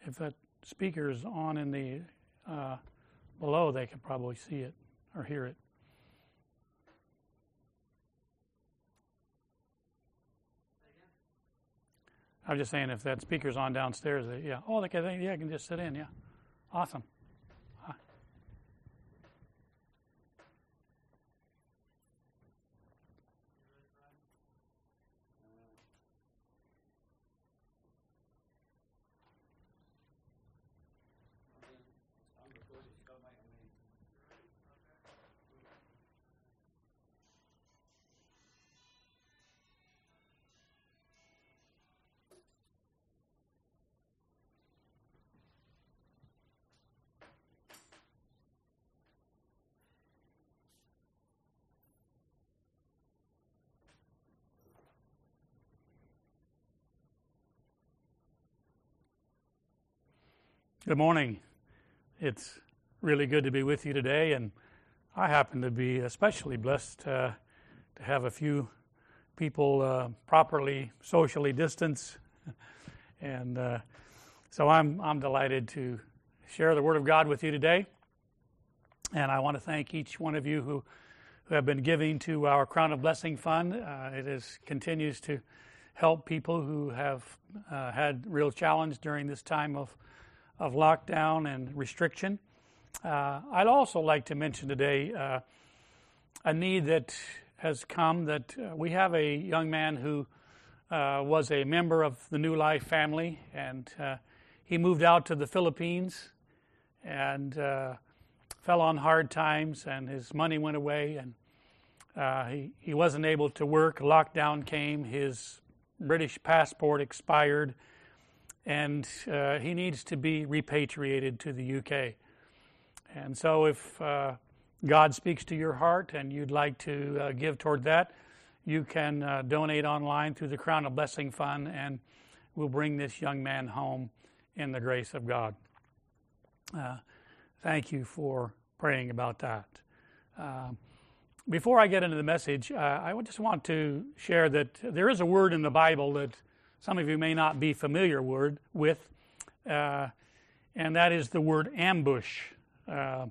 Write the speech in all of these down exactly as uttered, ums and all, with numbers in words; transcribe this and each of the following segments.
if that speaker is on in the uh, below, they can probably see it or hear it. I was just saying, if that speaker's on downstairs, they, yeah. Oh, they can, they, yeah, I can just sit in. Yeah, awesome. Uh, Good morning. It's really good to be with you today, and I happen to be especially blessed uh, to have a few people uh, properly socially distanced, and uh, so I'm I'm delighted to share the Word of God with you today. And I want to thank each one of you who, who have been giving to our Crown of Blessing Fund. Uh, it is continues to help people who have uh, had real challenge during this time of of lockdown and restriction. Uh, I'd also like to mention today uh, a need that has come, that uh, we have a young man who uh, was a member of the New Life family, and uh, he moved out to the Philippines and uh, fell on hard times, and his money went away, and uh, he, he wasn't able to work. Lockdown came, his British passport expired, and uh, he needs to be repatriated to the U K. And so if uh, God speaks to your heart and you'd like to uh, give toward that, you can uh, donate online through the Crown of Blessing Fund, and we'll bring this young man home in the grace of God. Uh, thank you for praying about that. Uh, before I get into the message, uh, I just want to share that there is a word in the Bible that some of you may not be familiar word with, uh, and that is the word ambush. Uh,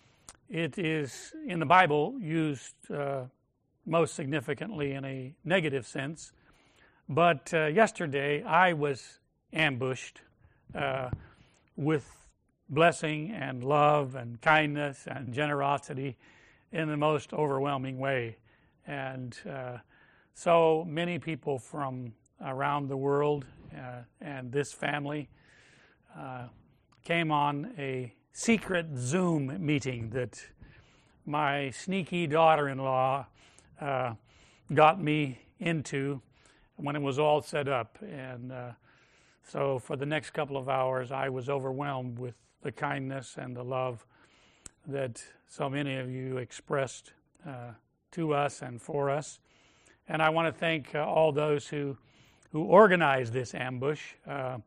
it is in the Bible used uh, most significantly in a negative sense, but uh, yesterday I was ambushed uh, with blessing and love and kindness and generosity in the most overwhelming way. And uh, so many people from around the world uh, and this family uh, came on a secret Zoom meeting that my sneaky daughter-in-law uh, got me into when it was all set up. And uh, so for the next couple of hours I was overwhelmed with the kindness and the love that so many of you expressed uh, to us and for us. And I want to thank uh, all those who who organized this ambush, uh,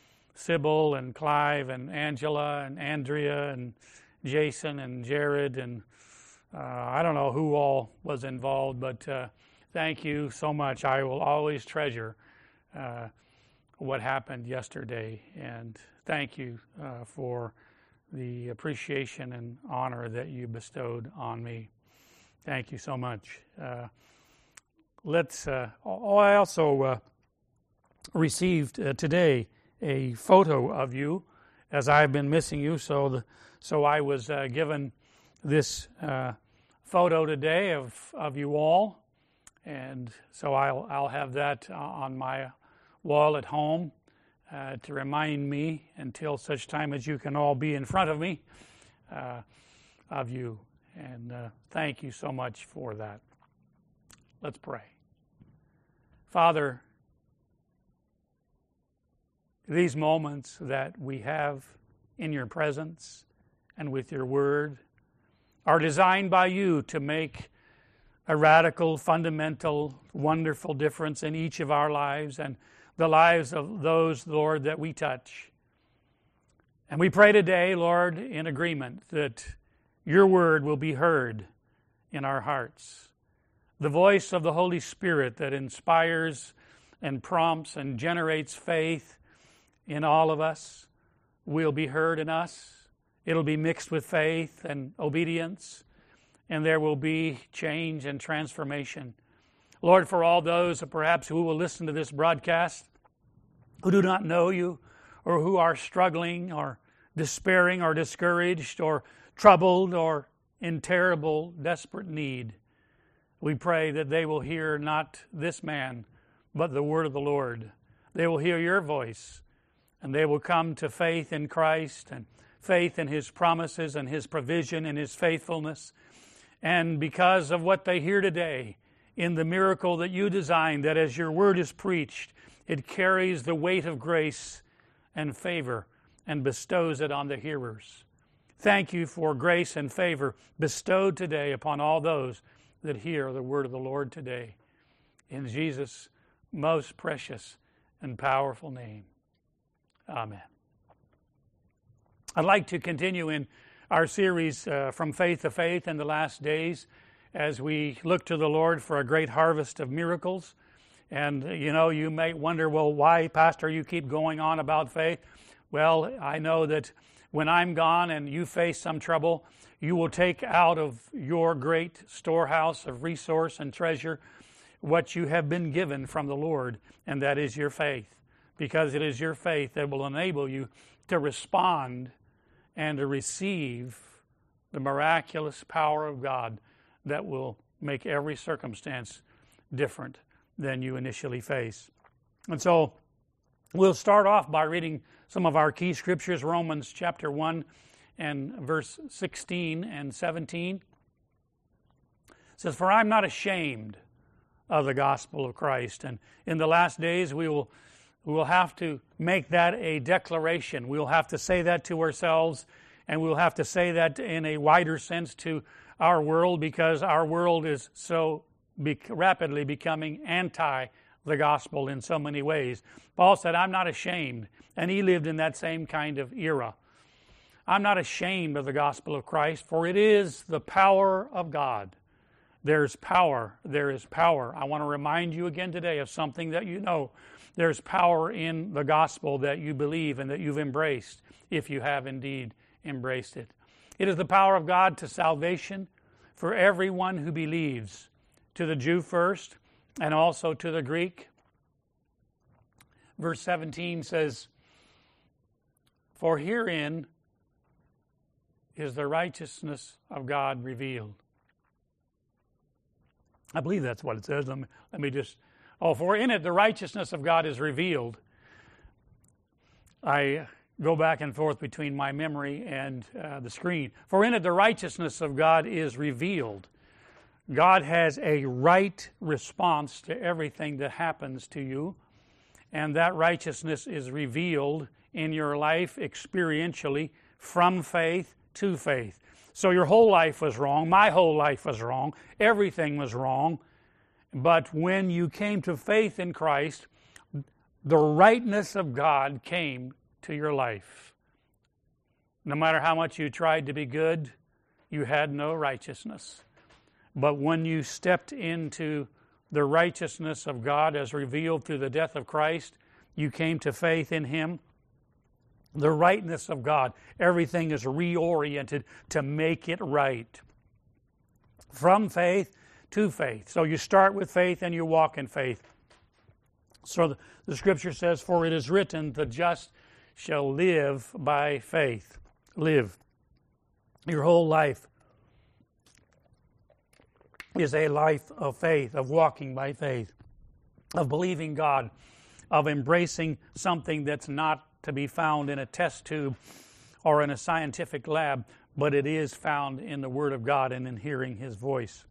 Sybil and Clive and Angela and Andrea and Jason and Jared, and uh, I don't know who all was involved, but uh, thank you so much. I will always treasure uh, what happened yesterday, and thank you uh, for the appreciation and honor that you bestowed on me. Thank you so much. Uh, let's. Uh, oh, I also uh, received uh, today a photo of you, as I've been missing you. So, the, so I was uh, given this uh, photo today of of you all, and so I'll I'll have that on my wall at home uh, to remind me until such time as you can all be in front of me uh, of you. And uh, thank you so much for that. Let's pray. Father, these moments that we have in your presence and with your word are designed by you to make a radical, fundamental, wonderful difference in each of our lives and the lives of those, Lord, that we touch. And we pray today, Lord, in agreement that your word will be heard in our hearts. The voice of the Holy Spirit that inspires and prompts and generates faith in all of us will be heard in us. It'll be mixed with faith and obedience, and there will be change and transformation. Lord, for all those perhaps who will listen to this broadcast who do not know you, or who are struggling or despairing or discouraged or troubled or in terrible, desperate need, we pray that they will hear not this man, but the word of the Lord. They will hear your voice, and they will come to faith in Christ and faith in His promises and His provision and His faithfulness. And because of what they hear today, in the miracle that you designed, that as your word is preached, it carries the weight of grace and favor and bestows it on the hearers. Thank you for grace and favor bestowed today upon all those that hear the word of the Lord today. In Jesus' most precious and powerful name. Amen. I'd like to continue in our series uh, From Faith to Faith in the last days as we look to the Lord for a great harvest of miracles. And, you know, you may wonder, well, why, Pastor, you keep going on about faith? Well, I know that when I'm gone and you face some trouble, you will take out of your great storehouse of resource and treasure what you have been given from the Lord, and that is your faith. Because it is your faith that will enable you to respond and to receive the miraculous power of God that will make every circumstance different than you initially face. And so we'll start off by reading some of our key scriptures, Romans chapter one and verse sixteen and seventeen. It says, "For I'm not ashamed of the gospel of Christ." And in the last days we will we will have to make that a declaration. We'll have to say that to ourselves, and we'll have to say that in a wider sense to our world, because our world is so be rapidly becoming anti the gospel in so many ways. Paul said, I'm not ashamed, and he lived in that same kind of era. I'm not ashamed of the gospel of Christ, for it is the power of God. There's power, there is power. I want to remind you again today of something that you know. There's power in the gospel that you believe and that you've embraced, if you have indeed embraced it. It is the power of God to salvation for everyone who believes, to the Jew first, and also to the Greek. Verse seventeen says, "For herein is the righteousness of God revealed." I believe that's what it says. Let me, let me just... Oh, for in it the righteousness of God is revealed. I go back and forth between my memory and uh, the screen. For in it the righteousness of God is revealed. God has a right response to everything that happens to you, and that righteousness is revealed in your life experientially from faith to faith. So your whole life was wrong. My whole life was wrong. Everything was wrong. But when you came to faith in Christ, the rightness of God came to your life. No matter how much you tried to be good, you had no righteousness. But when you stepped into the righteousness of God as revealed through the death of Christ, you came to faith in Him. The rightness of God, everything is reoriented to make it right. From faith to faith. So you start with faith and you walk in faith. So the, the scripture says, "For it is written, the just shall live by faith." Live. Your whole life is a life of faith, of walking by faith, of believing God, of embracing something that's not to be found in a test tube or in a scientific lab, but it is found in the Word of God and in hearing His voice.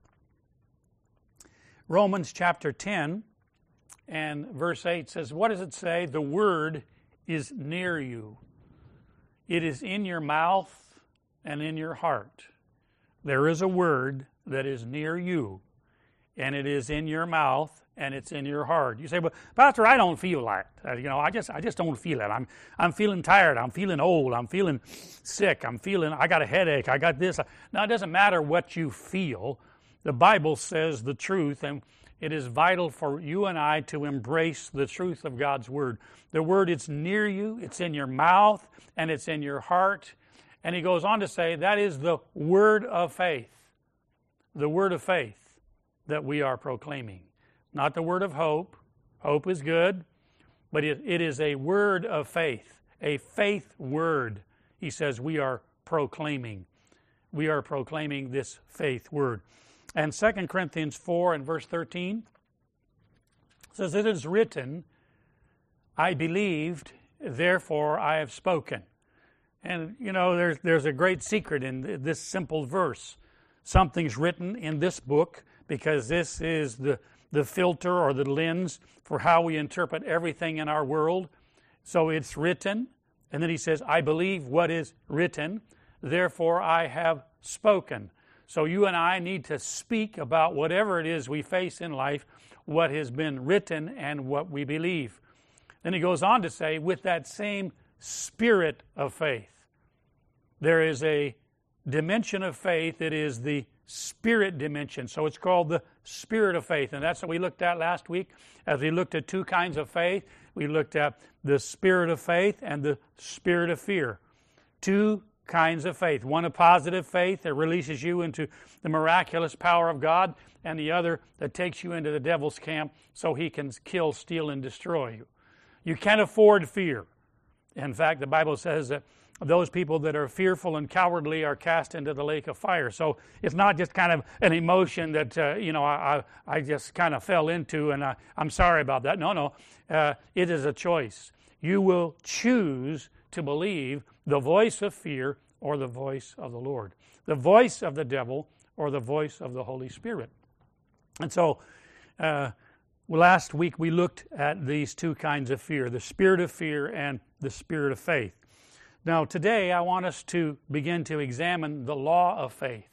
Romans chapter ten and verse eight says, what does it say? The Word is near you. It is in your mouth and in your heart. There is a Word that is near you, and it is in your mouth and it's in your heart. You say, "Well, Pastor, I don't feel that. Uh, you know, I just, I just don't feel it. I'm, I'm feeling tired. I'm feeling old. I'm feeling sick. I'm feeling. I got a headache. I got this." Now, it doesn't matter what you feel. The Bible says the truth, and It is vital for you and I to embrace the truth of God's Word. The Word, it's near you, it's in your mouth, and it's in your heart. And he goes on to say that is the word of faith. The word of faith that we are proclaiming. Not the word of hope. Hope is good, but it, it is a word of faith. A faith word, he says, we are proclaiming. We are proclaiming this faith word. And Second Corinthians four and verse thirteen says, it is written, I believed, therefore I have spoken. And, you know, there's, there's a great secret in this simple verse. Something's written in this book because this is the, the filter or the lens for how we interpret everything in our world. So it's written, and then he says, I believe what is written, therefore I have spoken. So you and I need to speak about whatever it is we face in life, what has been written and what we believe. Then he goes on to say, with that same spirit of faith. There is a dimension of faith. It is the spirit dimension. So it's called the spirit of faith. And that's what we looked at last week as we looked at two kinds of faith. We looked at the spirit of faith and the spirit of fear. Two kinds of faith. One, a positive faith that releases you into the miraculous power of God, and the other that takes you into the devil's camp so he can kill, steal, and destroy you. You can't afford fear. In fact, the Bible says that those people that are fearful and cowardly are cast into the lake of fire. So it's not just kind of an emotion that, uh, you know, I, I just kind of fell into, and I, I'm sorry about that. No, no. Uh, it is a choice. You will choose to believe the voice of fear or the voice of the Lord, the voice of the devil or the voice of the Holy Spirit. And so uh, last week we looked at these two kinds of fear, the spirit of fear and the spirit of faith. Now today I want us to begin to examine the law of faith.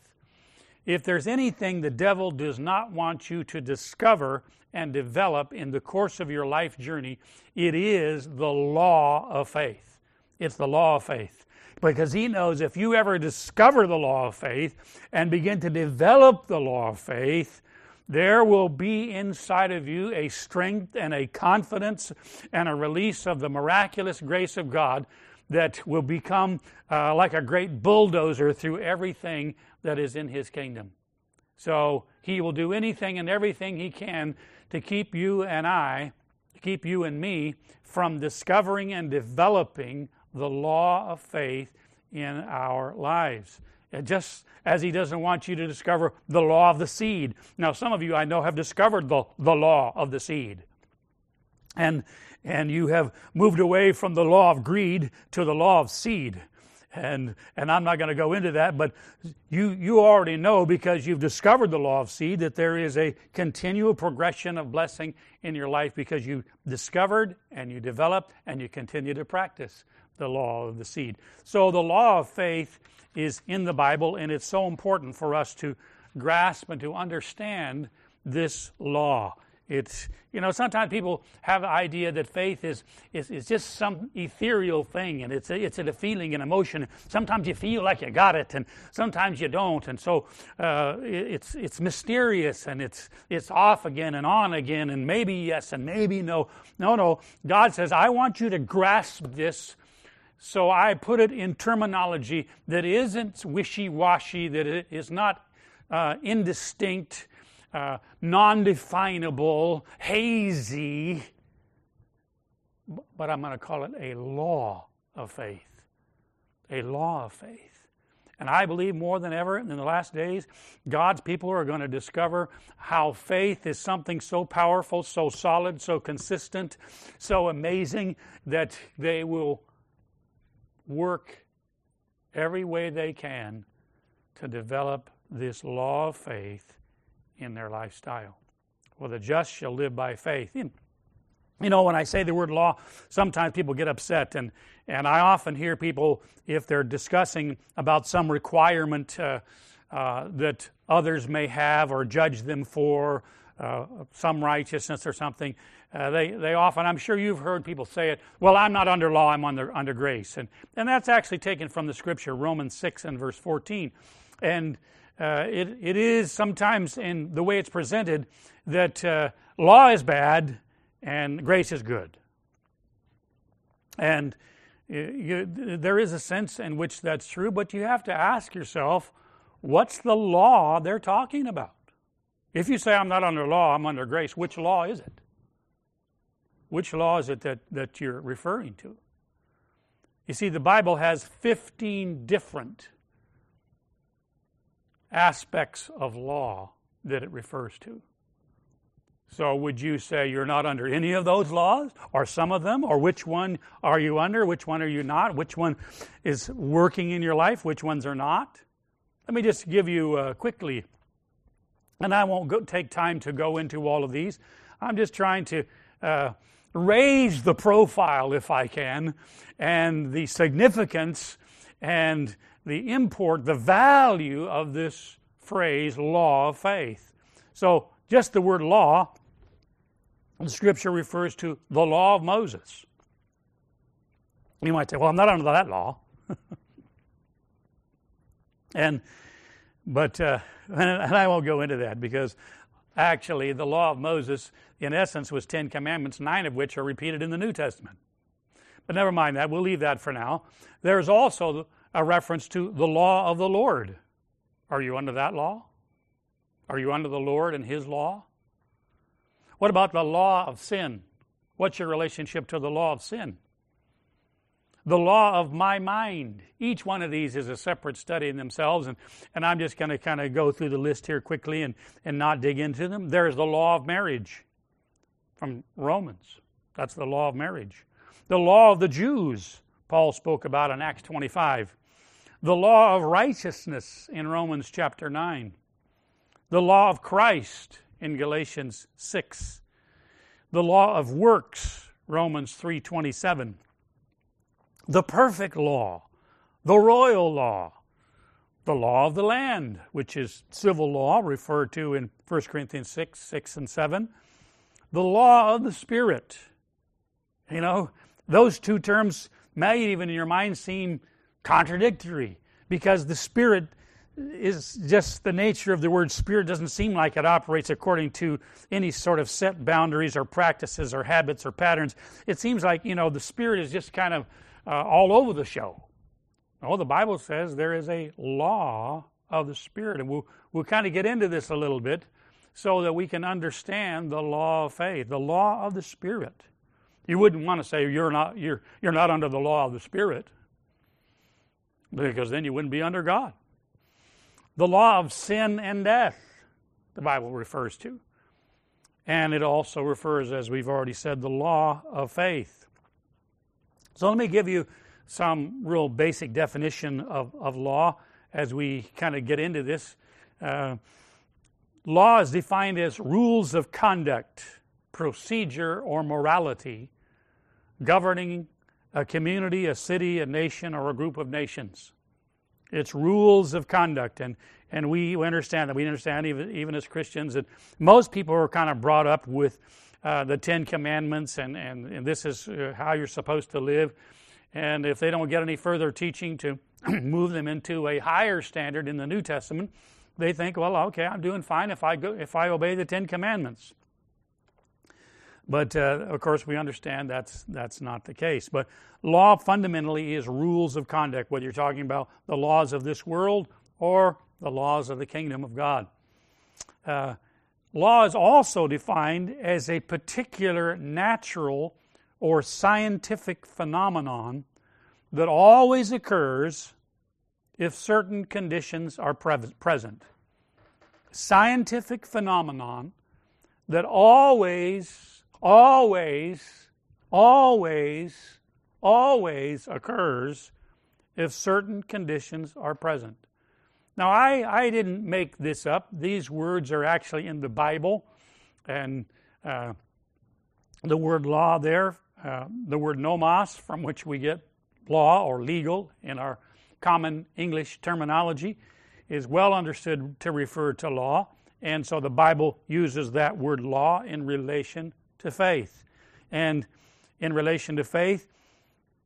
If there's anything the devil does not want you to discover and develop in the course of your life journey, it is the law of faith. It's the law of faith. Because he knows if you ever discover the law of faith and begin to develop the law of faith, there will be inside of you a strength and a confidence and a release of the miraculous grace of God that will become uh, like a great bulldozer through everything that is in his kingdom. So he will do anything and everything he can to keep you and I, to keep you and me from discovering and developing the law of faith in our lives. And just as he doesn't want you to discover the law of the seed. Now, some of you I know have discovered the, the law of the seed. And, and you have moved away from the law of greed to the law of seed. And, and I'm not going to go into that, but you, you already know because you've discovered the law of seed that there is a continual progression of blessing in your life because you discovered and you developed and you continue to practice the law of the seed. So the law of faith is in the Bible, and it's so important for us to grasp and to understand this law. It's, you know, sometimes people have the idea that faith is, is, is just some ethereal thing, and it's a, it's a feeling and emotion. Sometimes you feel like you got it, and sometimes you don't, and so uh, it's it's mysterious, and it's it's off again and on again, and maybe yes and maybe no. No, no. God says, I want you to grasp this. So I put it in terminology that isn't wishy-washy, that it is not uh, indistinct, uh, non-definable, hazy, but I'm going to call it a law of faith. A law of faith. And I believe more than ever in the last days, God's people are going to discover how faith is something so powerful, so solid, so consistent, so amazing that they will work every way they can to develop this law of faith in their lifestyle. Well, the just shall live by faith. You know, when I say the word law, sometimes people get upset, and, and I often hear people, if they're discussing about some requirement uh, uh, that others may have or judge them for, uh, some righteousness or something, Uh, they they often, I'm sure you've heard people say it, well, I'm not under law, I'm under under grace. And and that's actually taken from the scripture, Romans six and verse fourteen. And uh, it, it is sometimes in the way it's presented that uh, law is bad and grace is good. And you, there is a sense in which that's true, but you have to ask yourself, what's the law they're talking about? If you say, I'm not under law, I'm under grace, which law is it? Which law is it that, that you're referring to? You see, the Bible has fifteen different aspects of law that it refers to. So would you say you're not under any of those laws, or some of them, or which one are you under, which one are you not, which one is working in your life, which ones are not? Let me just give you uh, quickly, and I won't go, take time to go into all of these. I'm just trying to uh, raise the profile, if I can, and the significance and the import, the value of this phrase, law of faith. So just the word law, the Scripture refers to the law of Moses. You might say, well, I'm not under that law. and But, uh, and I won't go into that, because actually the law of Moses, in essence, was Ten Commandments, nine of which are repeated in the New Testament. But never mind that. We'll leave that for now. There's also a reference to the law of the Lord. Are you under that law? Are you under the Lord and His law? What about the law of sin? What's your relationship to the law of sin? The law of my mind. Each one of these is a separate study in themselves, and, and I'm just going to kind of go through the list here quickly and, and not dig into them. There's the law of marriage from Romans. That's the law of marriage. The law of the Jews, Paul spoke about in Acts twenty-five. The law of righteousness in Romans chapter nine. The law of Christ in Galatians six. The law of works, Romans three twenty-seven. The perfect law, the royal law, the law of the land, which is civil law referred to in First Corinthians six, six and seven. The law of the Spirit. You know, those two terms may even in your mind seem contradictory, because the Spirit is just the nature of the word Spirit doesn't seem like it operates according to any sort of set boundaries or practices or habits or patterns. It seems like, you know, the Spirit is just kind of uh, all over the show. Oh, the Bible says there is a law of the Spirit, and we'll, we'll kind of get into this a little bit so that we can understand the law of faith, the law of the Spirit. You wouldn't want to say you're not, you're, you're not under the law of the Spirit, because then you wouldn't be under God. The law of sin and death, the Bible refers to. And it also refers, as we've already said, the law of faith. So let me give you some real basic definition of, of law as we kind of get into this. Uh, law is defined as rules of conduct, procedure, or morality governing a community, a city, a nation, or a group of nations. It's rules of conduct, and, and we understand that. We understand, even, even as Christians, that most people are kind of brought up with uh, the Ten Commandments, and, and, and this is uh, how you're supposed to live. And if they don't get any further teaching to move them into a higher standard in the New Testament, they think, well, okay, I'm doing fine if I go, if I obey the Ten Commandments. But, uh, of course, we understand that's that's not the case. But law fundamentally is rules of conduct, whether you're talking about the laws of this world or the laws of the kingdom of God. Uh, law is also defined as a particular natural or scientific phenomenon that always occurs if certain conditions are pre- present. Scientific phenomenon that always... Always, always, always occurs if certain conditions are present. Now, I, I didn't make this up. These words are actually in the Bible. And uh, the word law there, uh, the word nomos, from which we get law or legal in our common English terminology, is well understood to refer to law. And so the Bible uses that word law in relation to faith. And in relation to faith,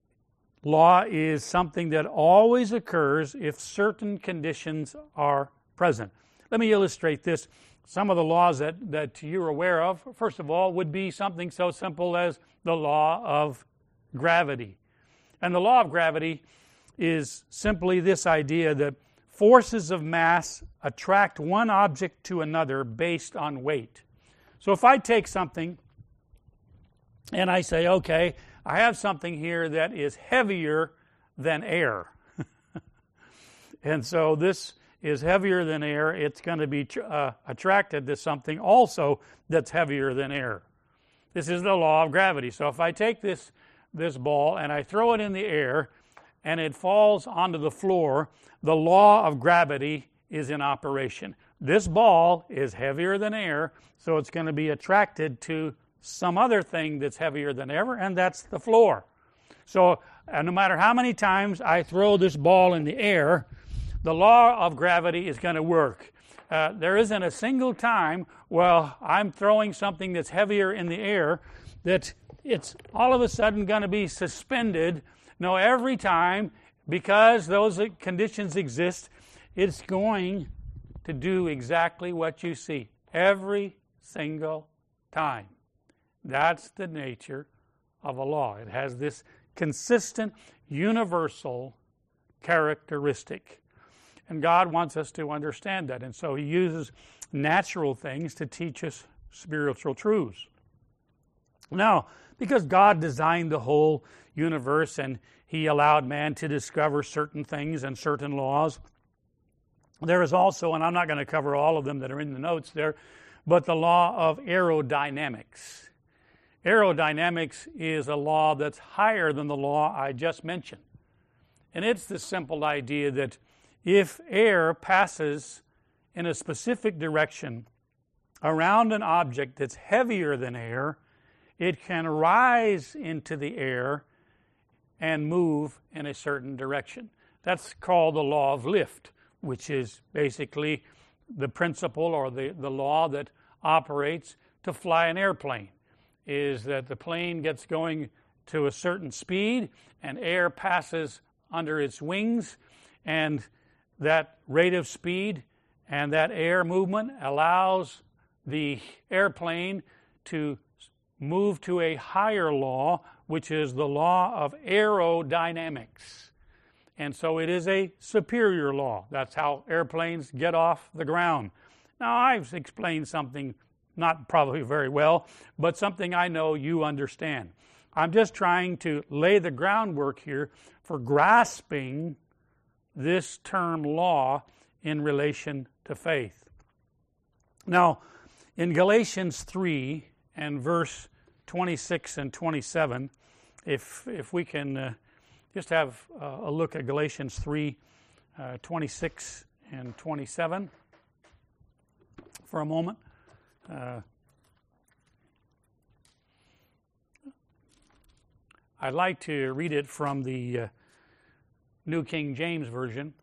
law is something that always occurs if certain conditions are present. Let me illustrate this. Some of the laws that, that you're aware of, first of all, would be something so simple as the law of gravity. And the law of gravity is simply this idea that forces of mass attract one object to another based on weight. So if I take something and I say, okay, I have something here that is heavier than air. And so this is heavier than air. It's going to be uh, attracted to something also that's heavier than air. This is the law of gravity. So if I take this, this ball and I throw it in the air and it falls onto the floor, the law of gravity is in operation. This ball is heavier than air, so it's going to be attracted to some other thing that's heavier than air, and that's the floor. So uh, no matter how many times I throw this ball in the air, the law of gravity is going to work. Uh, there isn't a single time, well, I'm throwing something that's heavier in the air, that it's all of a sudden going to be suspended. No, every time, because those conditions exist, it's going to do exactly what you see. Every single time. That's the nature of a law. It has this consistent, universal characteristic. And God wants us to understand that. And so He uses natural things to teach us spiritual truths. Now, because God designed the whole universe and He allowed man to discover certain things and certain laws, there is also, and I'm not going to cover all of them that are in the notes there, but the law of aerodynamics. Aerodynamics is a law that's higher than the law I just mentioned. And it's the simple idea that if air passes in a specific direction around an object that's heavier than air, it can rise into the air and move in a certain direction. That's called the law of lift, which is basically the principle or the, the law that operates to fly an airplane, is that the plane gets going to a certain speed and air passes under its wings, and that rate of speed and that air movement allows the airplane to move to a higher law, which is the law of aerodynamics. And so it is a superior law. That's how airplanes get off the ground. Now, I've explained something not probably very well, but something I know you understand. I'm just trying to lay the groundwork here for grasping this term law in relation to faith. Now, in Galatians three and verse twenty-six and twenty-seven, if if we can uh, just have uh, a look at Galatians three, uh, twenty-six and twenty-seven for a moment. Uh, I'd like to read it from the uh, New King James Version,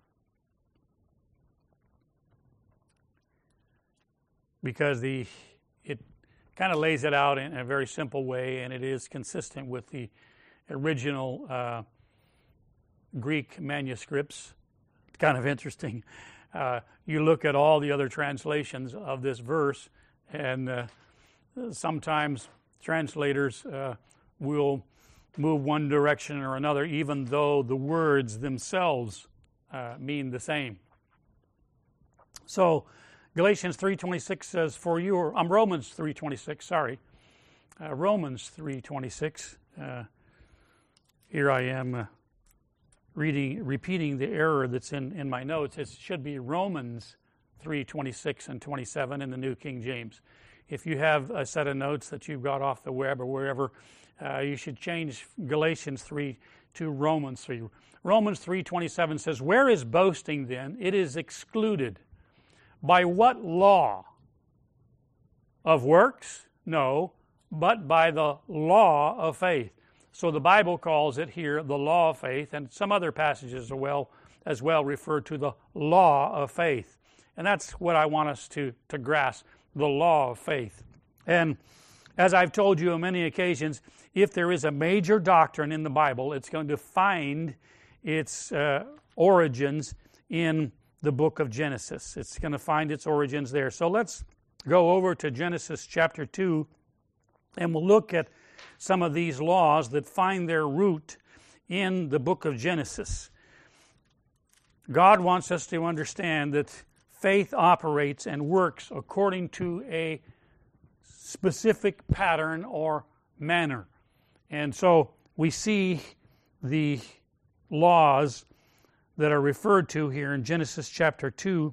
because the it kind of lays it out in a very simple way, and it is consistent with the original uh, Greek manuscripts. It's kind of interesting. Uh, you look at all the other translations of this verse, and uh, sometimes translators uh, will move one direction or another, even though the words themselves uh, mean the same. So Galatians three twenty-six says, "For you are," um, Romans three twenty-six, sorry, uh, Romans three twenty-six. Uh, here I am uh, reading, repeating the error that's in, in my notes. It should be Romans three twenty-six and twenty-seven in the New King James. If you have a set of notes that you've got off the web or wherever, uh, you should change Galatians three to Romans three. Romans three twenty-seven says, "Where is boasting then? It is excluded. By what law? Of works? No, but by the law of faith." So the Bible calls it here the law of faith, and some other passages are well, as well refer to the law of faith. And that's what I want us to, to grasp, the law of faith. And as I've told you on many occasions, if there is a major doctrine in the Bible, it's going to find its uh, origins in the book of Genesis. It's going to find its origins there. So let's go over to Genesis chapter two, and we'll look at some of these laws that find their root in the book of Genesis. God wants us to understand that faith operates and works according to a specific pattern or manner. And so we see the laws that are referred to here in Genesis chapter two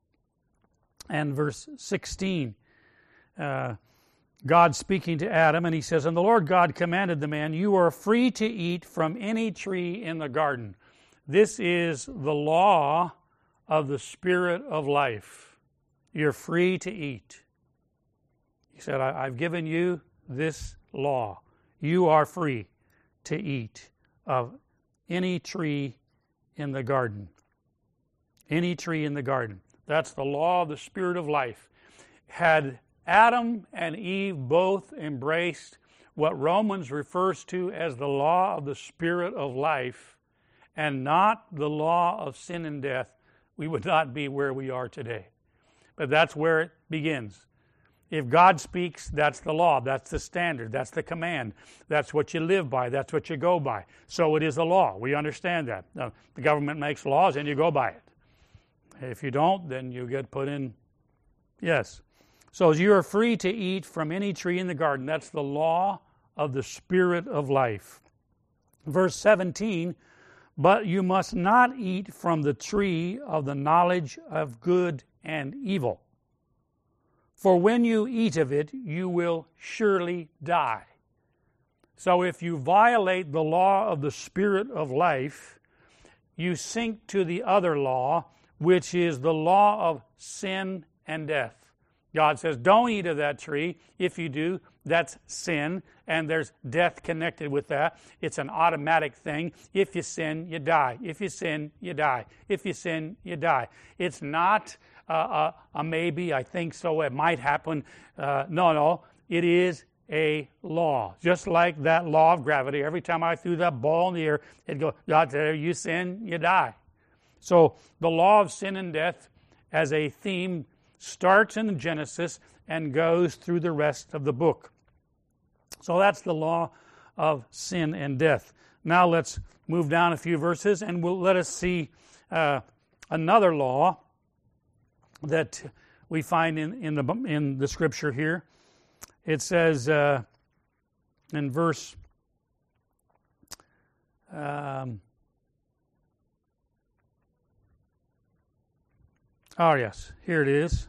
and verse sixteen. Uh, God speaking to Adam, and he says, "And the Lord God commanded the man, you are free to eat from any tree in the garden." This is the law of the Spirit of life. You're free to eat. He said, I, I've given you this law. You are free to eat of any tree in the garden. Any tree in the garden. That's the law of the Spirit of life. Had Adam and Eve both embraced what Romans refers to as the law of the Spirit of life and not the law of sin and death, we would not be where we are today. But that's where it begins. If God speaks, that's the law, that's the standard, that's the command, that's what you live by, that's what you go by. So it is a law. We understand that. Now, the government makes laws and you go by it. If you don't, then you get put in, yes. So you are free to eat from any tree in the garden. That's the law of the Spirit of life. Verse seventeen, but you must not eat from the tree of the knowledge of good and evil. For when you eat of it, you will surely die. So if you violate the law of the Spirit of life, you sink to the other law, which is the law of sin and death. God says, don't eat of that tree. If you do, that's sin, and there's death connected with that. It's an automatic thing. If you sin, you die. If you sin, you die. If you sin, you die. It's not uh, a, a maybe, I think so, it might happen. Uh, no, no, it is a law. Just like that law of gravity. Every time I threw that ball in the air, it'd go, God said, you sin, you die. So the law of sin and death as a theme starts in Genesis and goes through the rest of the book. So that's the law of sin and death. Now let's move down a few verses and we'll let us see uh, another law that we find in, in the in the scripture here. It says uh, in verse um, oh yes, here it is.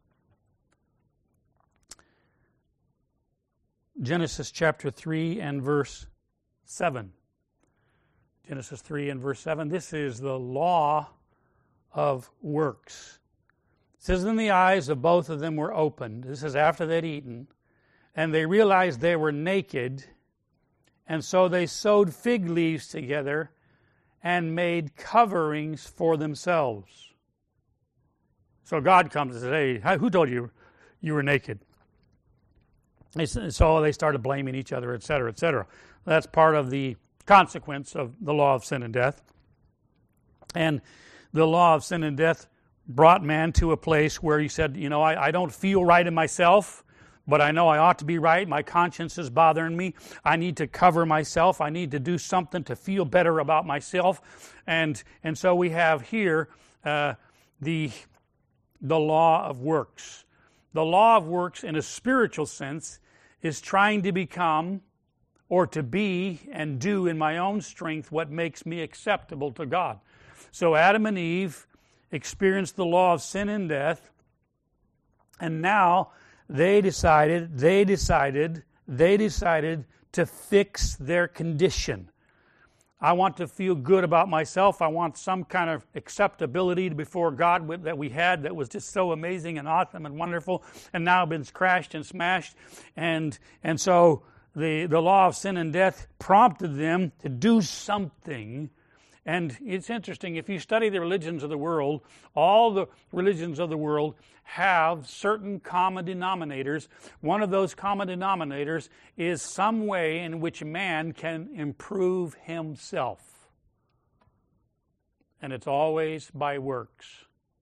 Genesis chapter three and verse seven. Genesis three and verse seven. This is the law of works. It says, then the eyes of both of them were opened. This is after they'd eaten. And they realized they were naked. And so they sewed fig leaves together and made coverings for themselves. So God comes and says, hey, who told you you were naked? So they started blaming each other, et cetera, et cetera. That's part of the consequence of the law of sin and death. And the law of sin and death brought man to a place where he said, you know, I, I don't feel right in myself, but I know I ought to be right. My conscience is bothering me. I need to cover myself. I need to do something to feel better about myself. And and so we have here uh, the the law of works. The law of works in a spiritual sense is trying to become or to be and do in my own strength what makes me acceptable to God. So Adam and Eve experienced the law of sin and death, and now they decided, they decided, they decided to fix their condition. I want to feel good about myself. I want some kind of acceptability before God that we had that was just so amazing and awesome and wonderful, and now been crashed and smashed. And and so the, the law of sin and death prompted them to do something. And it's interesting, if you study the religions of the world, all the religions of the world have certain common denominators. One of those common denominators is some way in which man can improve himself. And it's always by works.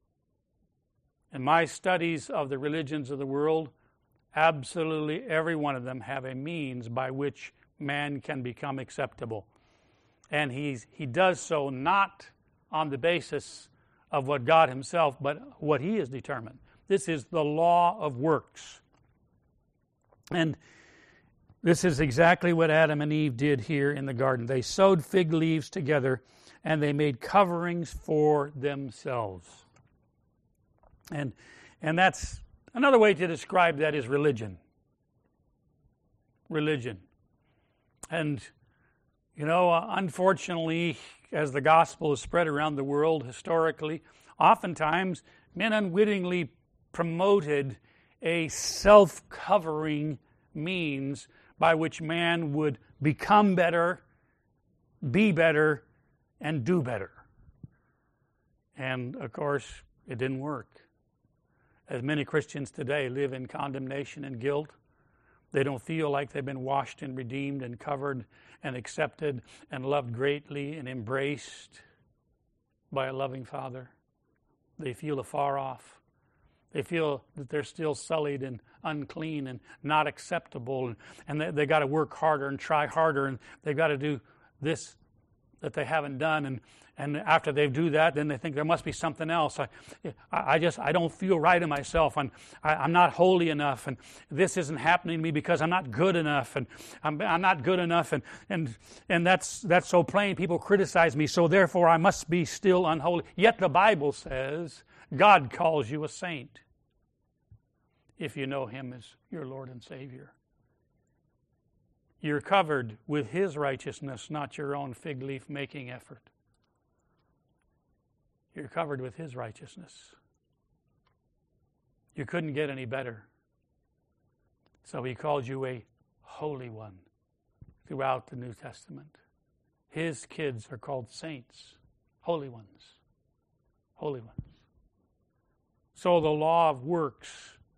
In my studies of the religions of the world, absolutely every one of them have a means by which man can become acceptable. And he's, he does so not on the basis of what God himself, but what he has determined. This is the law of works. And this is exactly what Adam and Eve did here in the garden. They sewed fig leaves together and they made coverings for themselves. And, and that's another way to describe that is religion. Religion. And, you know, uh, unfortunately, as the gospel is spread around the world historically, oftentimes men unwittingly promoted a self-covering means by which man would become better, be better, and do better. And, of course, it didn't work. As many Christians today live in condemnation and guilt, they don't feel like they've been washed and redeemed and covered and accepted and loved greatly and embraced by a loving Father. They feel afar off. They feel that they're still sullied and unclean and not acceptable, and, and they, they got to work harder and try harder, and they've got to do this that they haven't done, and and after they do that, then they think there must be something else. I, I just I don't feel right in myself, and I, I'm not holy enough, and this isn't happening to me because I'm not good enough, and I'm, I'm not good enough, and and and that's that's so plain. People criticize me, so therefore I must be still unholy. Yet the Bible says God calls you a saint if you know Him as your Lord and Savior. You're covered with His righteousness, not your own fig leaf making effort. You're covered with His righteousness. You couldn't get any better. So He called you a holy one throughout the New Testament. His kids are called saints, holy ones, holy ones. So the law of works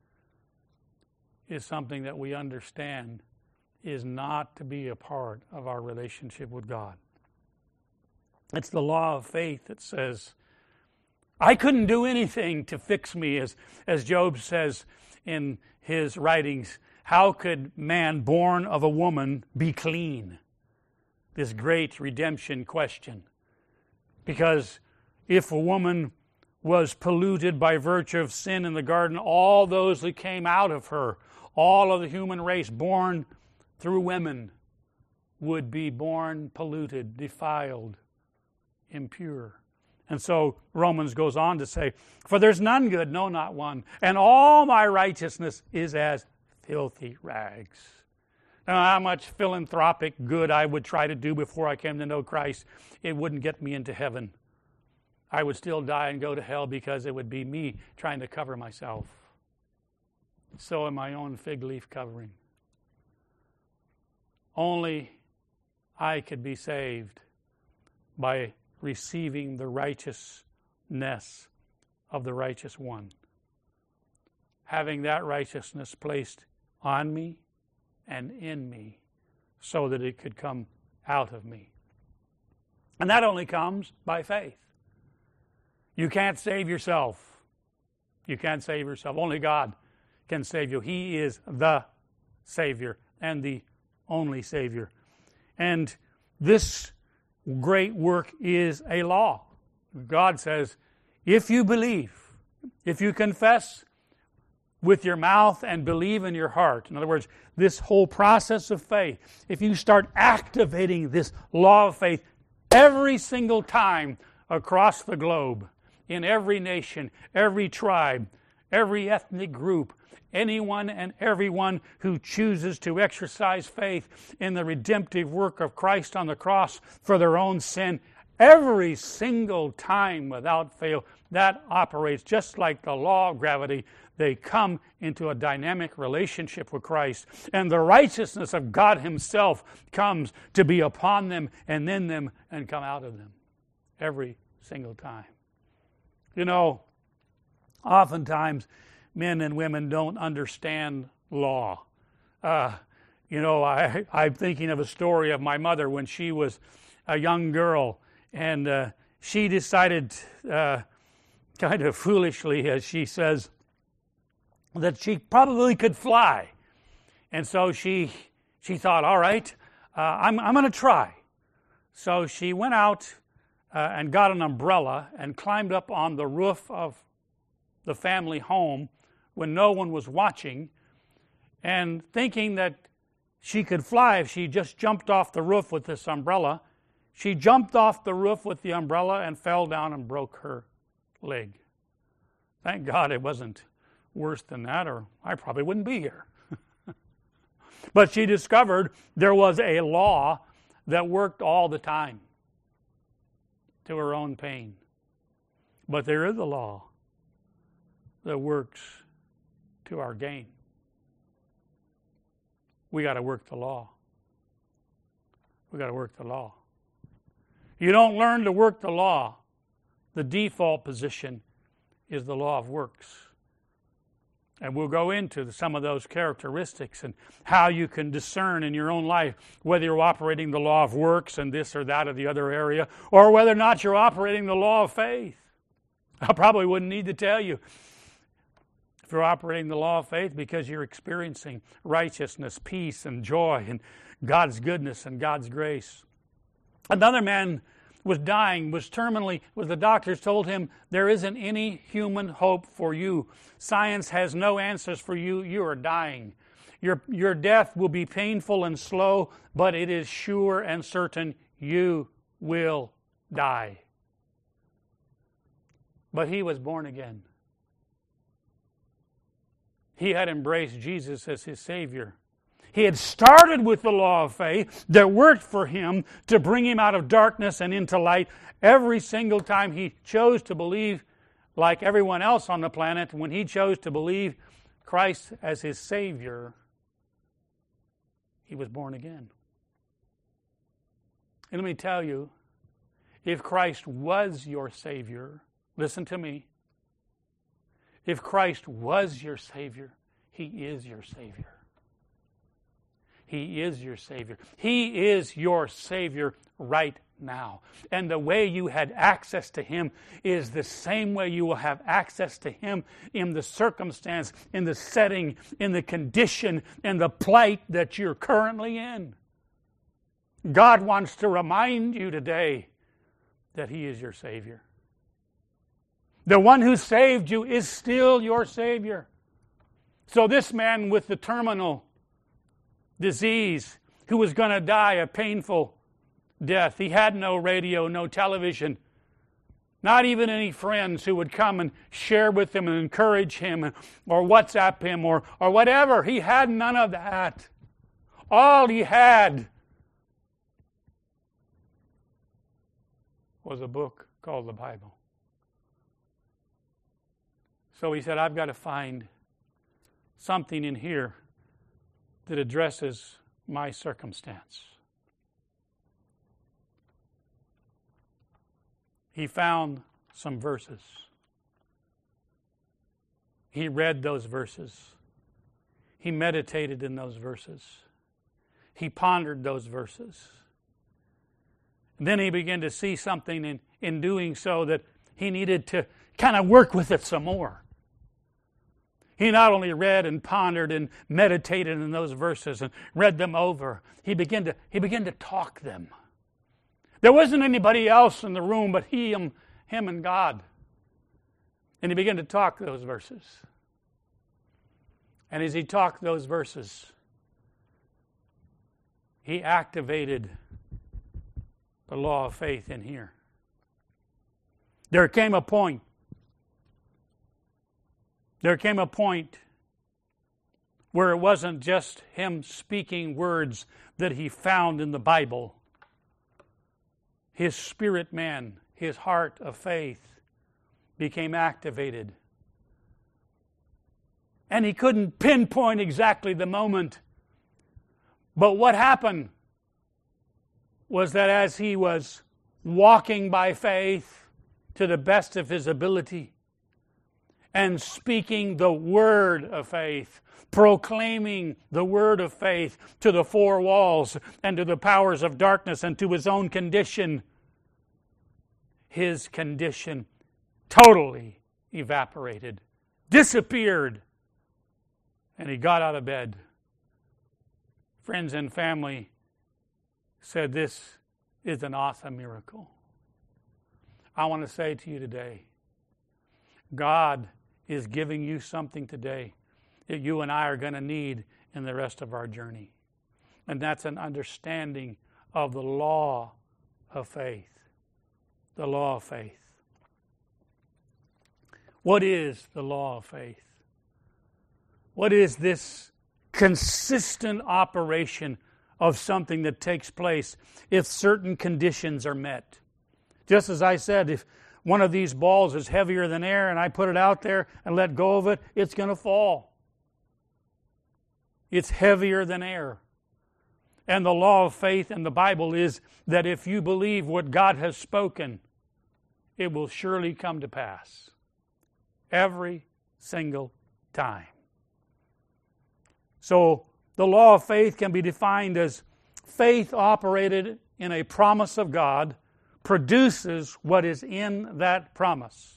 is something that we understand is not to be a part of our relationship with God. It's the law of faith that says, I couldn't do anything to fix me, as, as Job says in his writings. How could man born of a woman be clean? This great redemption question. Because if a woman was polluted by virtue of sin in the garden, all those that came out of her, all of the human race born through women, would be born polluted, defiled, impure. And so Romans goes on to say, for there's none good, no, not one, and all my righteousness is as filthy rags. Now, how much philanthropic good I would try to do before I came to know Christ, it wouldn't get me into heaven. I would still die and go to hell because it would be me trying to cover myself. So in my own fig leaf covering. Only I could be saved by receiving the righteousness of the righteous one. Having that righteousness placed on me and in me so that it could come out of me. And that only comes by faith. You can't save yourself. You can't save yourself. Only God can save you. He is the Savior and the only Savior. And this great work is a law. God says, if you believe, if you confess with your mouth and believe in your heart, in other words, this whole process of faith, if you start activating this law of faith every single time across the globe, in every nation, every tribe, every ethnic group, anyone and everyone who chooses to exercise faith in the redemptive work of Christ on the cross for their own sin, every single time without fail, that operates just like the law of gravity. They come into a dynamic relationship with Christ, and the righteousness of God Himself comes to be upon them and in them and come out of them every single time. You know, oftentimes men and women don't understand law. Uh, you know, I, I'm thinking of a story of my mother when she was a young girl, and uh, she decided uh, kind of foolishly, as she says, that she probably could fly. And so she she thought, all right, uh, I'm, I'm going to try. So she went out uh, and got an umbrella and climbed up on the roof of the family home when no one was watching, and thinking that she could fly if she just jumped off the roof with this umbrella. She jumped off the roof with the umbrella and fell down and broke her leg. Thank God it wasn't worse than that, or I probably wouldn't be here. But she discovered there was a law that worked all the time to her own pain. But there is a law that works to our gain. We got to work the law. We got to work the law. You don't learn to work the law. The default position is the law of works. And we'll go into some of those characteristics and how you can discern in your own life whether you're operating the law of works in this or that or the other area, or whether or not you're operating the law of faith. I probably wouldn't need to tell you if you're operating the law of faith, because you're experiencing righteousness, peace, and joy, and God's goodness and God's grace. Another man was dying, was terminally, was the doctors told him, there isn't any human hope for you. Science has no answers for you. You are dying. Your, your death will be painful and slow, but it is sure and certain you will die. But he was born again. He had embraced Jesus as his Savior. He had started with the law of faith that worked for him to bring him out of darkness and into light. Every single time he chose to believe, like everyone else on the planet, when he chose to believe Christ as his Savior, he was born again. And let me tell you, if Christ was your Savior, listen to me, if Christ was your Savior, he is your Savior. He is your Savior. He is your Savior right now. And the way you had access to him is the same way you will have access to him in the circumstance, in the setting, in the condition, in the plight that you're currently in. God wants to remind you today that he is your Savior. The one who saved you is still your Savior. So this man with the terminal disease, who was going to die a painful death, he had no radio, no television, not even any friends who would come and share with him and encourage him or WhatsApp him or, or whatever. He had none of that. All he had was a book called the Bible. So he said, I've got to find something in here that addresses my circumstance. He found some verses. He read those verses. He meditated in those verses. He pondered those verses. And then he began to see something in, in doing so that he needed to kind of work with it some more. He not only read and pondered and meditated in those verses and read them over, he began to, he began to talk them. There wasn't anybody else in the room but he, him, him and God. And he began to talk those verses. And as he talked those verses, he activated the law of faith in here. There came a point There came a point where it wasn't just him speaking words that he found in the Bible. His spirit man, his heart of faith became activated. And he couldn't pinpoint exactly the moment. But what happened was that as he was walking by faith to the best of his ability, and speaking the word of faith, proclaiming the word of faith to the four walls and to the powers of darkness and to his own condition, his condition totally evaporated, disappeared, and he got out of bed. Friends and family said, this is an awesome miracle. I want to say to you today, God is giving you something today that you and I are going to need in the rest of our journey. And that's an understanding of the law of faith. The law of faith. What is the law of faith? What is this consistent operation of something that takes place if certain conditions are met? Just as I said, if one of these balls is heavier than air and I put it out there and let go of it, it's going to fall. It's heavier than air. And the law of faith in the Bible is that if you believe what God has spoken, it will surely come to pass. Every single time. So the law of faith can be defined as faith operated in a promise of God produces what is in that promise.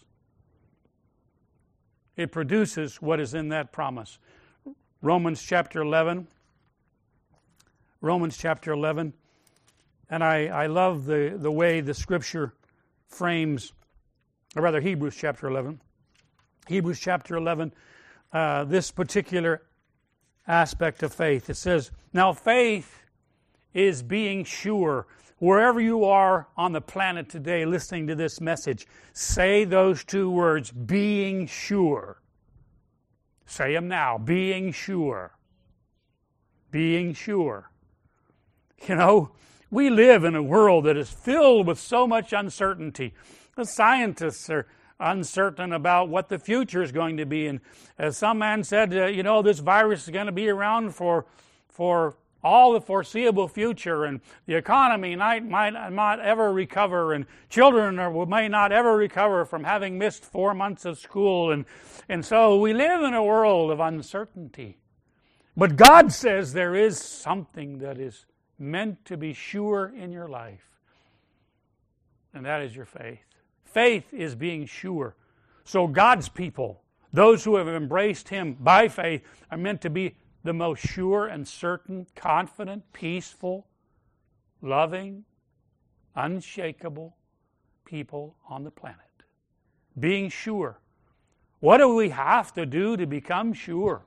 It produces what is in that promise. Romans chapter eleven. Romans chapter eleven. And I, I love the, the way the Scripture frames, or rather Hebrews chapter eleven. Hebrews chapter eleven, uh, this particular aspect of faith. It says, now faith is being sure. Wherever you are on the planet today listening to this message, say those two words, being sure. Say them now, being sure. Being sure. You know, we live in a world that is filled with so much uncertainty. The scientists are uncertain about what the future is going to be. And as some man said, uh, you know, this virus is going to be around for for all the foreseeable future, and the economy might, might not ever recover, and children are, may not ever recover from having missed four months of school. And, and so we live in a world of uncertainty. But God says there is something that is meant to be sure in your life, and that is your faith. Faith is being sure. So God's people, those who have embraced Him by faith, are meant to be the most sure and certain, confident, peaceful, loving, unshakable people on the planet. Being sure. What do we have to do to become sure?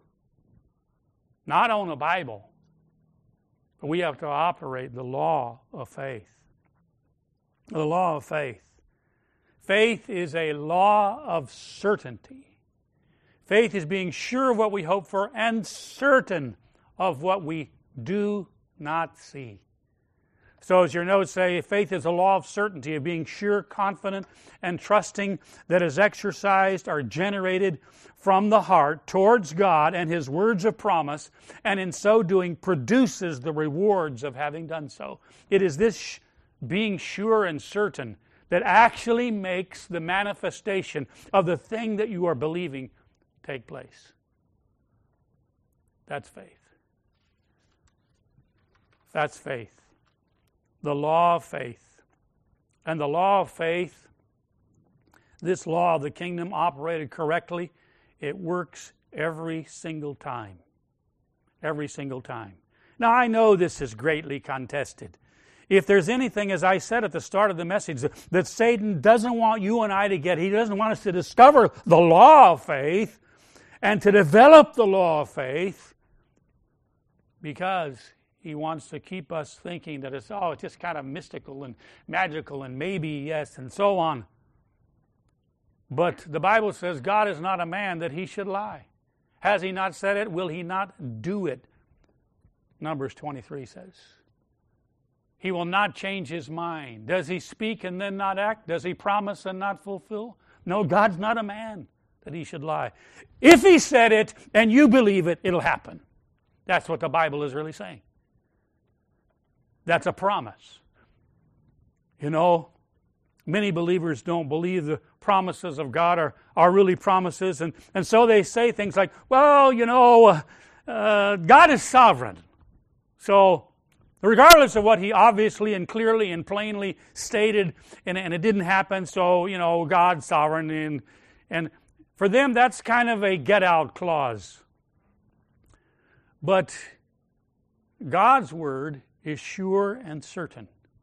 Not on the Bible, but we have to operate the law of faith. The law of faith. Faith is a law of certainty. Faith is being sure of what we hope for and certain of what we do not see. So as your notes say, faith is a law of certainty, of being sure, confident, and trusting that is exercised or generated from the heart towards God and His words of promise, and in so doing produces the rewards of having done so. It is this being sure and certain that actually makes the manifestation of the thing that you are believing take place. That's faith. That's faith. The law of faith. And the law of faith, this law of the kingdom operated correctly, it works every single time. Every single time. Now I know this is greatly contested. If there's anything, as I said at the start of the message, that Satan doesn't want you and I to get, he doesn't want us to discover the law of faith and to develop the law of faith, because he wants to keep us thinking that it's, oh, it's just kind of mystical and magical and maybe yes and so on. But the Bible says God is not a man that He should lie. Has He not said it? Will He not do it? Numbers twenty-three says. He will not change His mind. Does He speak and then not act? Does He promise and not fulfill? No, God's not a man that He should lie. If He said it and you believe it, it'll happen. That's what the Bible is really saying. That's a promise. You know, many believers don't believe the promises of God are, are really promises, and, and so they say things like, well, you know, uh, uh, God is sovereign. So regardless of what He obviously and clearly and plainly stated, and, and it didn't happen, so, you know, God's sovereign, and, and For them, that's kind of a get-out clause. But God's word is sure and certain.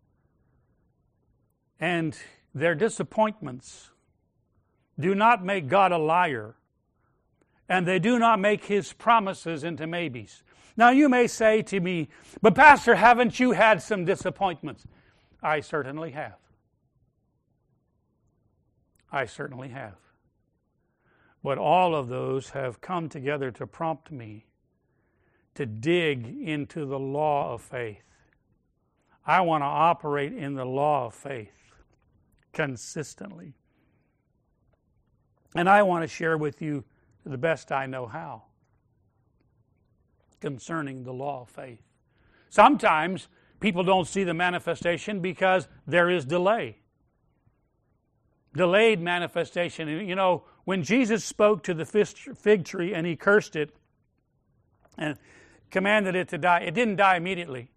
And their disappointments do not make God a liar, and they do not make His promises into maybes. Now you may say to me, but Pastor, haven't you had some disappointments? I certainly have. I certainly have. But all of those have come together to prompt me to dig into the law of faith. I want to operate in the law of faith consistently. And I want to share with you the best I know how concerning the law of faith. Sometimes people don't see the manifestation because there is delay. Delayed manifestation. You know, when Jesus spoke to the fig tree and He cursed it and commanded it to die, it didn't die immediately.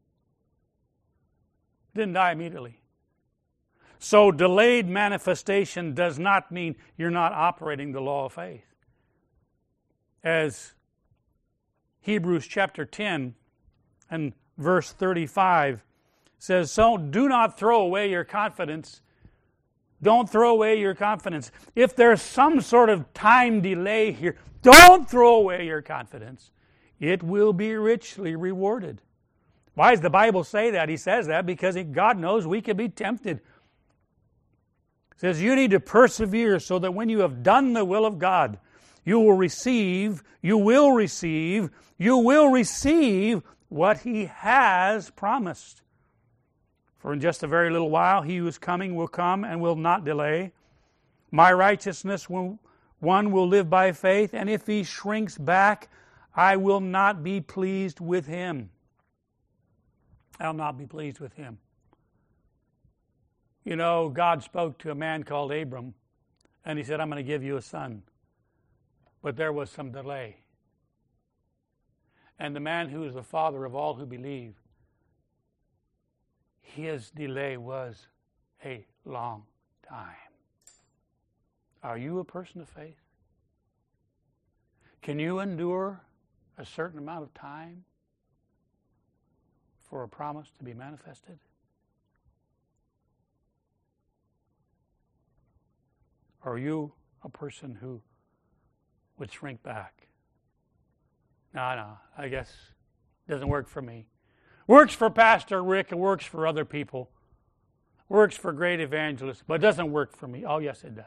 It didn't die immediately. So delayed manifestation does not mean you're not operating the law of faith. As Hebrews chapter ten and verse thirty-five says, so do not throw away your confidence. Don't throw away your confidence. If there's some sort of time delay here, don't throw away your confidence. It will be richly rewarded. Why does the Bible say that? He says that because God knows we can be tempted. It says you need to persevere so that when you have done the will of God, you will receive, you will receive, you will receive what He has promised. For in just a very little while, He who is coming will come and will not delay. My righteousness, will, one will live by faith, and if he shrinks back, I will not be pleased with him. I'll not be pleased with him. You know, God spoke to a man called Abram, and He said, I'm going to give you a son. But there was some delay. And the man who is the father of all who believe, his delay was a long time. Are you a person of faith? Can you endure a certain amount of time for a promise to be manifested? Or are you a person who would shrink back? No, no, I guess it doesn't work for me. Works for Pastor Rick, it works for other people. Works for great evangelists, but it doesn't work for me. Oh, yes, it does.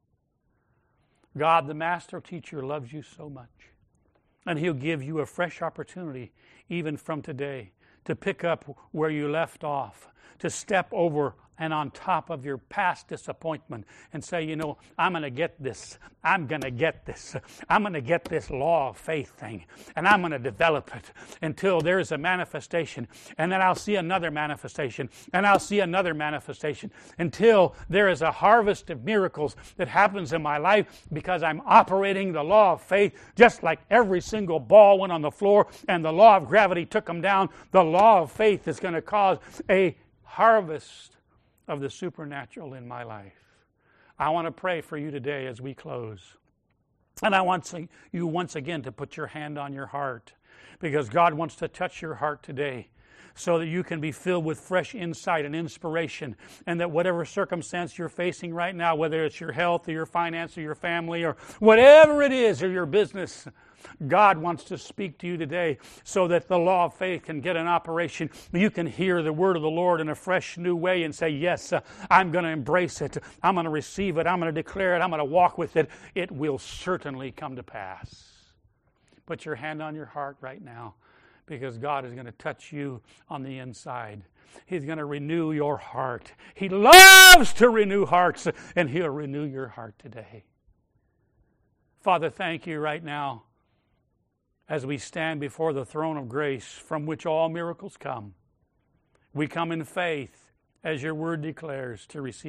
God, the master teacher, loves you so much. And He'll give you a fresh opportunity, even from today, to pick up where you left off, to step over and on top of your past disappointment and say, you know, I'm going to get this. I'm going to get this. I'm going to get this law of faith thing, and I'm going to develop it until there's a manifestation, and then I'll see another manifestation, and I'll see another manifestation until there is a harvest of miracles that happens in my life because I'm operating the law of faith just like every single ball went on the floor and the law of gravity took them down. The law of faith is going to cause a harvest of the supernatural in my life. I want to pray for you today as we close. And I want you once again to put your hand on your heart, because God wants to touch your heart today so that you can be filled with fresh insight and inspiration, and that whatever circumstance you're facing right now, whether it's your health or your finance or your family or whatever it is, or your business, God wants to speak to you today so that the law of faith can get in operation. You can hear the word of the Lord in a fresh new way and say, yes, uh, I'm going to embrace it. I'm going to receive it. I'm going to declare it. I'm going to walk with it. It will certainly come to pass. Put your hand on your heart right now, because God is going to touch you on the inside. He's going to renew your heart. He loves to renew hearts, and He'll renew your heart today. Father, thank you right now as we stand before the throne of grace from which all miracles come. We come in faith, as your word declares, to receive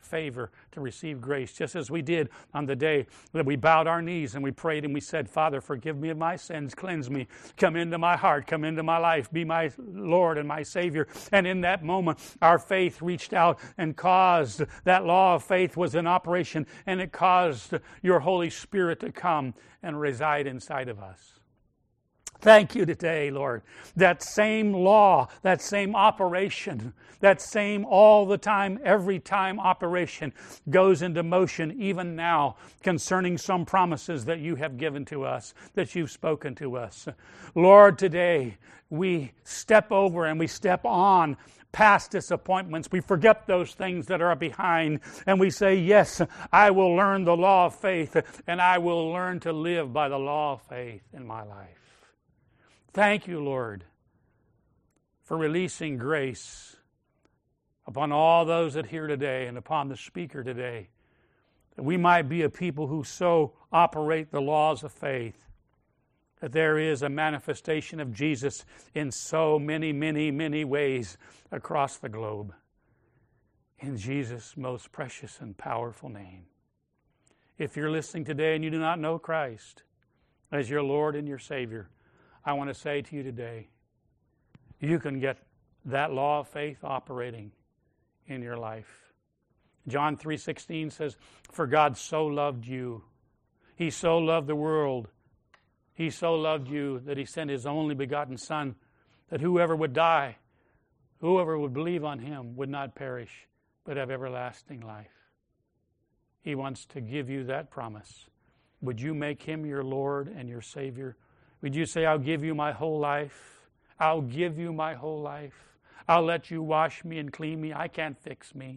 favor, to receive grace, just as we did on the day that we bowed our knees and we prayed and we said, Father, forgive me of my sins, cleanse me, come into my heart, come into my life, be my Lord and my Savior. And in that moment, our faith reached out and caused, that law of faith was in operation, and it caused your Holy Spirit to come and reside inside of us. Thank you today, Lord. That same law, that same operation, that same all the time, every time operation goes into motion even now concerning some promises that you have given to us, that you've spoken to us. Lord, today we step over and we step on past disappointments. We forget those things that are behind, and we say, yes, I will learn the law of faith, and I will learn to live by the law of faith in my life. Thank you, Lord, for releasing grace upon all those that hear today and upon the speaker today, that we might be a people who so operate the laws of faith that there is a manifestation of Jesus in so many, many, many ways across the globe. In Jesus' most precious and powerful name. If you're listening today and you do not know Christ as your Lord and your Savior, I want to say to you today, you can get that law of faith operating in your life. John three sixteen says, for God so loved you. He so loved the world. He so loved you that He sent His only begotten Son, that whoever would die, whoever would believe on Him would not perish, but have everlasting life. He wants to give you that promise. Would you make Him your Lord and your Savior? Would you say, I'll give you my whole life. I'll give you my whole life. I'll let you wash me and clean me. I can't fix me.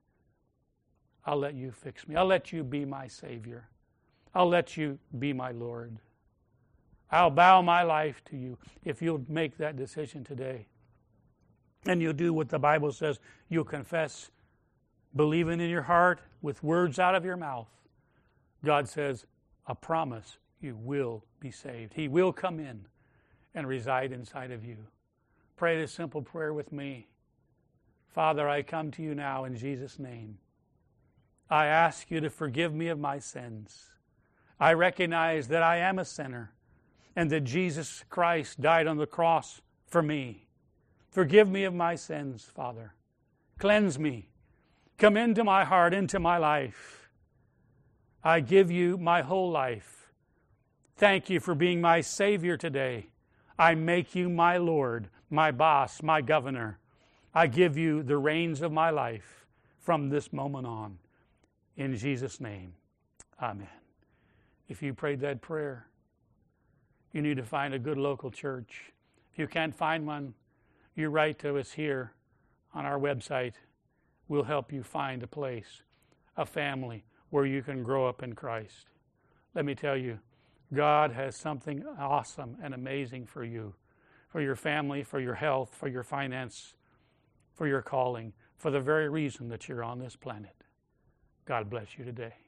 I'll let you fix me. I'll let you be my Savior. I'll let you be my Lord. I'll bow my life to you. If you'll make that decision today, and you'll do what the Bible says, you'll confess, believing in your heart with words out of your mouth, God says, a promise, you will be saved. He will come in and reside inside of you. Pray this simple prayer with me. Father, I come to you now in Jesus' name. I ask you to forgive me of my sins. I recognize that I am a sinner and that Jesus Christ died on the cross for me. Forgive me of my sins, Father. Cleanse me. Come into my heart, into my life. I give you my whole life. Thank you for being my Savior today. I make you my Lord, my boss, my governor. I give you the reins of my life from this moment on. In Jesus' name, amen. If you prayed that prayer, you need to find a good local church. If you can't find one, you write to us here on our website. We'll help you find a place, a family where you can grow up in Christ. Let me tell you, God has something awesome and amazing for you, for your family, for your health, for your finance, for your calling, for the very reason that you're on this planet. God bless you today.